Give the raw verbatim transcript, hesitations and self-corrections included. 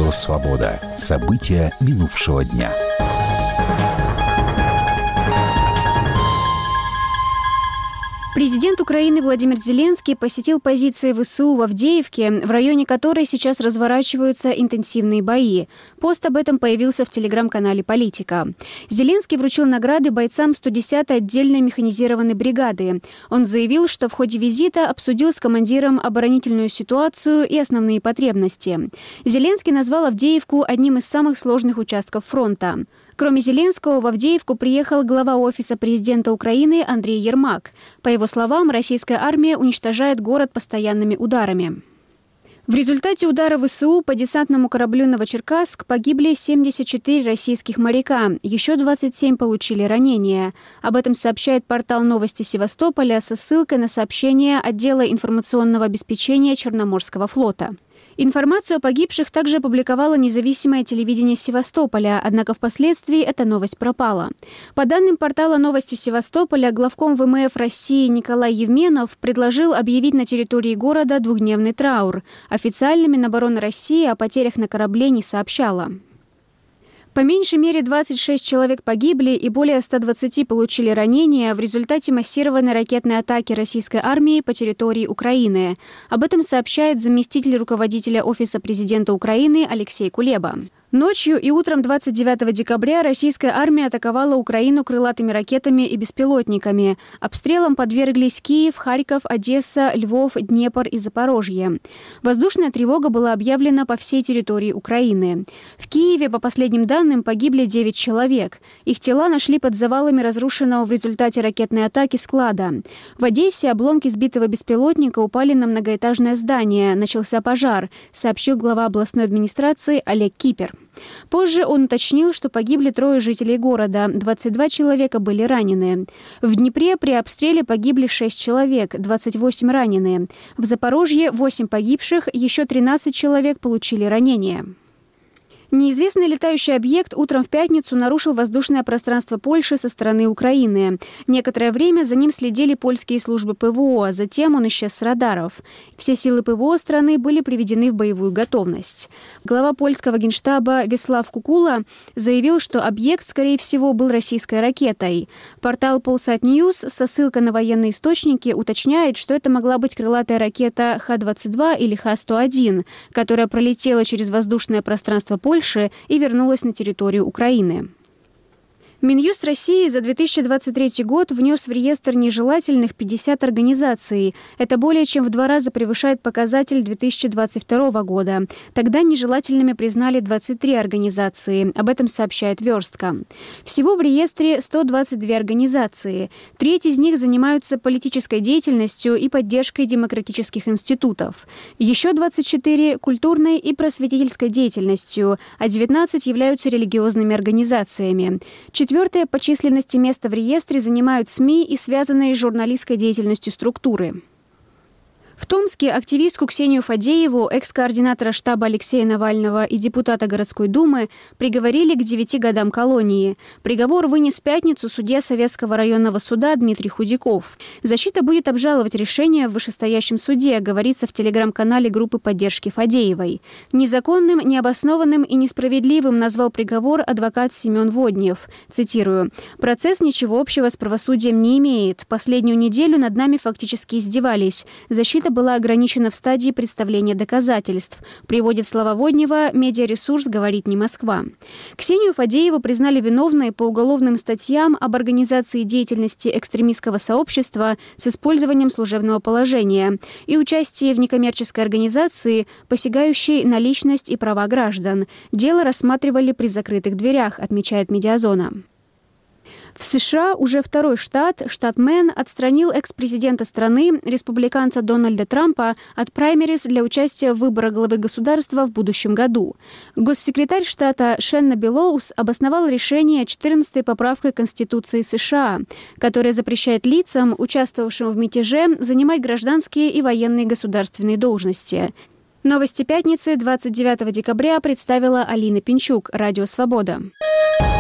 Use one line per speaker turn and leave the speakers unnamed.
Радио «Свобода». События минувшего дня.
Президент Украины Владимир Зеленский посетил позиции ВСУ в Авдеевке, в районе которой сейчас разворачиваются интенсивные бои. Пост об этом появился в телеграм-канале «Политика». Зеленский вручил награды бойцам сто десятой отдельной механизированной бригады. Он заявил, что в ходе визита обсудил с командиром оборонительную ситуацию и основные потребности. Зеленский назвал Авдеевку одним из самых сложных участков фронта. Кроме Зеленского, в Авдеевку приехал глава Офиса президента Украины Андрей Ермак. По его словам, российская армия уничтожает город постоянными ударами. В результате удара ВСУ по десантному кораблю «Новочеркасск» погибли семьдесят четыре российских моряка, еще двадцать семь получили ранения. Об этом сообщает портал «Новости Севастополя» со ссылкой на сообщение отдела информационного обеспечения Черноморского флота. Информацию о погибших также опубликовало независимое телевидение Севастополя, однако впоследствии эта новость пропала. По данным портала «Новости Севастополя», главком ВМФ России Николай Евменов предложил объявить на территории города двухдневный траур. Официально Минобороны России о потерях на корабле не сообщала. По меньшей мере двадцать шесть человек погибли и более ста двадцати получили ранения в результате массированной ракетной атаки российской армии по территории Украины. Об этом сообщает заместитель руководителя Офиса президента Украины Алексей Кулеба. Ночью и утром двадцать девятого декабря российская армия атаковала Украину крылатыми ракетами и беспилотниками. Обстрелам подверглись Киев, Харьков, Одесса, Львов, Днепр и Запорожье. Воздушная тревога была объявлена по всей территории Украины. В Киеве, по последним данным, погибли девять человек. Их тела нашли под завалами разрушенного в результате ракетной атаки склада. В Одессе обломки сбитого беспилотника упали на многоэтажное здание. Начался пожар, сообщил глава областной администрации Олег Кипер. Позже он уточнил, что погибли трое жителей города, двадцать два человека были ранены. В Днепре при обстреле погибли шесть человек, двадцать восемь ранены. В Запорожье восемь погибших, еще тринадцать человек получили ранения. Неизвестный летающий объект утром в пятницу нарушил воздушное пространство Польши со стороны Украины. Некоторое время за ним следили польские службы ПВО, затем он исчез с радаров. Все силы ПВО страны были приведены в боевую готовность. Глава польского генштаба Веслав Кукула заявил, что объект, скорее всего, был российской ракетой. Портал Polsat News со ссылкой на военные источники уточняет, что это могла быть крылатая ракета Х двадцать два или Х сто один, которая пролетела через воздушное пространство Польши и вернулась на территорию Украины. Минюст России за две тысячи двадцать третий год внес в реестр нежелательных пятьдесят организаций. Это более чем в два раза превышает показатель две тысячи двадцать второго года. Тогда нежелательными признали двадцать три организации. Об этом сообщает «Верстка». Всего в реестре сто двадцать две организации. Треть из них занимаются политической деятельностью и поддержкой демократических институтов. Еще двадцать четыре – культурной и просветительской деятельностью, а девятнадцать являются религиозными организациями. Четвертое по численности место в реестре занимают СМИ и связанные с журналистской деятельностью структуры. В Томске активистку Ксению Фадееву, экс-координатора штаба Алексея Навального и депутата городской думы, приговорили к девяти годам колонии. Приговор вынес в пятницу судья Советского районного суда Дмитрий Худяков. Защита будет обжаловать решение в вышестоящем суде, говорится в телеграм-канале группы поддержки Фадеевой. Незаконным, необоснованным и несправедливым назвал приговор адвокат Семен Воднев. Цитирую: «Процесс ничего общего с правосудием не имеет. Последнюю неделю над нами фактически издевались. Защита была ограничена в стадии представления доказательств. Приводит слова Воднева, медиаресурс «Говорит не Москва». Ксению Фадееву признали виновной по уголовным статьям об организации деятельности экстремистского сообщества с использованием служебного положения и участии в некоммерческой организации, посягающей на личность и права граждан. Дело рассматривали при закрытых дверях, отмечает «Медиазона». В США уже второй штат, штат Мэн, отстранил экс-президента страны, республиканца Дональда Трампа, от праймериз для участия в выборах главы государства в будущем году. Госсекретарь штата Шенна Белоус обосновал решение четырнадцатой поправкой Конституции США, которая запрещает лицам, участвовавшим в мятеже, занимать гражданские и военные государственные должности. Новости пятницы двадцать девятого декабря представила Алина Пинчук, Радио «Свобода».